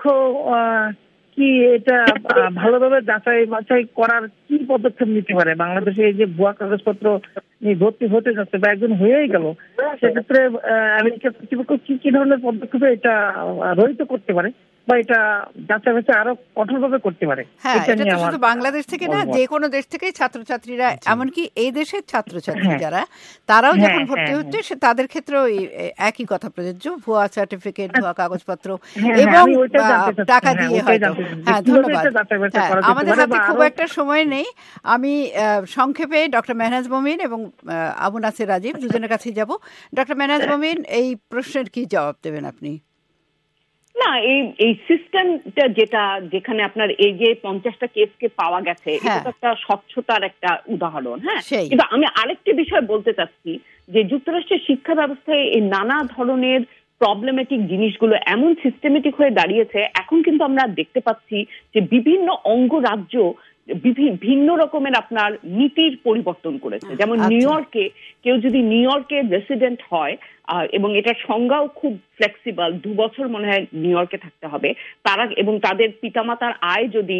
Speaker 9: কি এটা ভালোভাবে যাচাই বাছাই করার কি পদক্ষেপ নিতে পারে? বাংলাদেশে এই যে ভুয়া কাগজপত্র নিয়ে ভর্তি হতে যাচ্ছে বা একজন হয়েই গেল, সেক্ষেত্রে আমেরিকা কর্তৃপক্ষ কি কি ধরনের পদক্ষেপে এটা রহিত করতে পারে বা এটা যাচাই বাছাই আরো কঠোরভাবে করতে পারে?
Speaker 1: হ্যাঁ, এটা তো শুধু বাংলাদেশ থেকে না, যে কোনো দেশ থেকেই ছাত্রছাত্রীরা, এমনকি এই দেশের ছাত্রছাত্রী যারা, তারাও যখন ভর্তি হচ্ছে সে তাদের ক্ষেত্রেও একই কথা প্রযোজ্য। ভুয়া সার্টিফিকেট, ভুয়া কাগজপত্র এবং টাকা দিয়ে হয়তো। হ্যাঁ, ধন্যবাদ। আমাদের হাতে খুব একটা সময় নেই। আমি সংক্ষেপে ডক্টর মেহনাজ মমিন এবং আবু নাসির রাজীব দুজনের কাছে যাব। ডক্টর মেহনাজ মমিন, এই প্রশ্নের কি জবাব দেবেন আপনি?
Speaker 3: না, এই এই সিস্টেমটা যেটা, যেখানে আপনার এই যে পঞ্চাশটা কেসকে পাওয়া গেছে, এটা তো একটা স্বচ্ছতার একটা উদাহরণ। হ্যাঁ, কিন্তু আমি আরেকটি বিষয় বলতে চাচ্ছি যে যুক্তরাষ্ট্রের শিক্ষা ব্যবস্থায় এই নানা ধরনের প্রবলেমেটিক জিনিসগুলো এমন সিস্টেমেটিক হয়ে দাঁড়িয়েছে, এখন কিন্তু আমরা দেখতে পাচ্ছি যে বিভিন্ন অঙ্গরাজ্য ভিন্ন রকমের আপনার নীতির পরিবর্তন করেছে। যেমন নিউ ইয়র্কে কেউ যদি নিউ ইয়র্কের রেসিডেন্ট হয়, এবং এটার সংজ্ঞাও খুব ফ্লেক্সিবল, দু বছর মনে হয় নিউ ইয়র্কে থাকতে হবে তারা, এবং তাদের পিতামাতার আয় যদি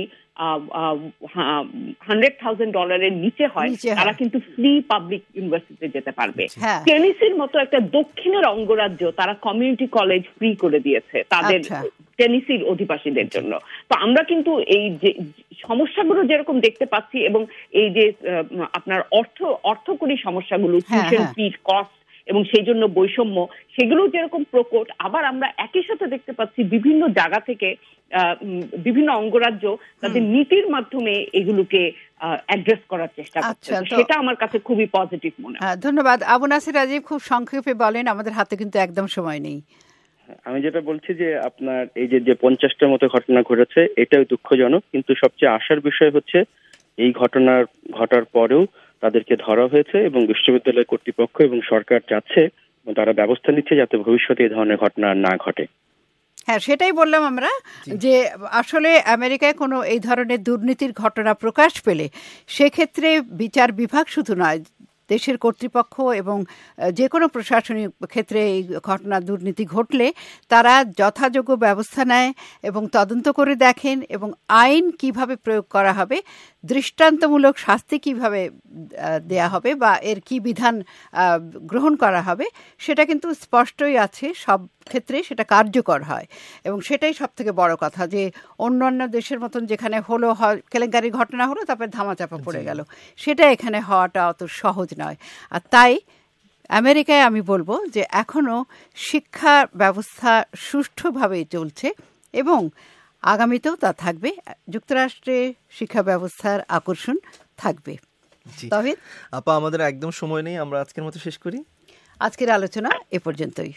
Speaker 3: হান্ড্রেড থাউজেন্ড ডলারের নিচে হয়, তারা কিন্তু ফ্রি পাবলিক ইউনিভার্সিটিতে যেতে পারবে। টেনেসির মতো একটা দক্ষিণের অঙ্গরাজ্য, তারা কমিউনিটি কলেজ ফ্রি করে দিয়েছে তাদের টেনেসির অধিবাসীদের জন্য। তো আমরা কিন্তু এই যে সমস্যাগুলো যেরকম দেখতে পাচ্ছি, এবং এই যে আপনার অর্থ অর্থকরী সমস্যাগুলো, টিউশন ফি কস্ট এবং সেই জন্য বৈষম্য, সেগুলো যেরকম প্রকট, আবার আমরা একই সাথে দেখতে পাচ্ছি বিভিন্ন জায়গা থেকে বিভিন্ন অঙ্গরাজ্য তাদের নীতির মাধ্যমে এগুলোকে অ্যাড্রেস করার চেষ্টা করছে। সেটা আমার কাছে খুবই পজিটিভ মনে হয়।
Speaker 1: ধন্যবাদ। আবু নাসির রাজীব, খুব সংক্ষেপে বলেন, আমাদের হাতে কিন্তু একদম সময় নেই।
Speaker 5: আমি যেটা বলছি যে আপনার এই যে পঞ্চাশটার মতো ঘটনা ঘটেছে, এটাও দুঃখজনক, কিন্তু সবচেয়ে আশার বিষয় হচ্ছে এই ঘটনার ঘটার পরেও তাদেরকে ধরা হয়েছে এবং বিশ্ববিদ্যালয় কর্তৃপক্ষ এবং সরকার চাচ্ছে, তারা ব্যবস্থা নিচ্ছে যাতে ভবিষ্যতে এই ধরনের ঘটনা না ঘটে।
Speaker 1: হ্যাঁ, সেটাই বললাম আমরা, যে আসলে আমেরিকায় কোনো এই ধরনের দুর্নীতির ঘটনা প্রকাশ পেলে সেক্ষেত্রে বিচার বিভাগ শুধু নয়, দেশের কর্তৃপক্ষ এবং যে কোনো প্রশাসনিক ক্ষেত্রে এই ঘটনা দুর্নীতি ঘটলে তারা যথাযোগ্য ব্যবস্থা নেয় এবং তদন্ত করে দেখেন, এবং আইন কিভাবে প্রয়োগ করা হবে, দৃষ্টান্তমূলক শাস্তি কিভাবে দেয়া হবে বা এর কি বিধান গ্রহণ করা হবে, সেটা কিন্তু স্পষ্টই আছে। সব ক্ষেত্রে সেটা কার্যকর হয়, এবং সেটাই সব থেকে বড় কথা, যে অন্যান্য দেশের মতন যেখানে হলো কেলেঙ্কারি ঘটনা হলো তারপরে ধামাচাপা পড়ে গেল, সেটা এখানে হওয়াটা অত সহজ নয়। আর তাই আমেরিকায় আমি বলবো যে এখনও শিক্ষা ব্যবস্থা সুষ্ঠুভাবে চলছে এবং আগামীতেও তা থাকবে। যুক্তরাষ্ট্রে শিক্ষা ব্যবস্থার আকর্ষণ থাকবে। তবে
Speaker 2: আপা, আমাদের একদম সময় নেই, আমরা আজকের মতো শেষ করি।
Speaker 1: আজকের আলোচনা এ পর্যন্তই।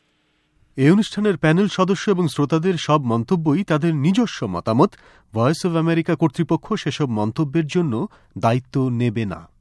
Speaker 10: এই অনুষ্ঠানের প্যানেল সদস্য এবং শ্রোতাদের সব মন্তব্যই তাদের নিজস্ব মতামত। ভয়েস অব আমেরিকা কর্তৃপক্ষ সেসব মন্তব্যের জন্য দায়িত্ব নেবে না।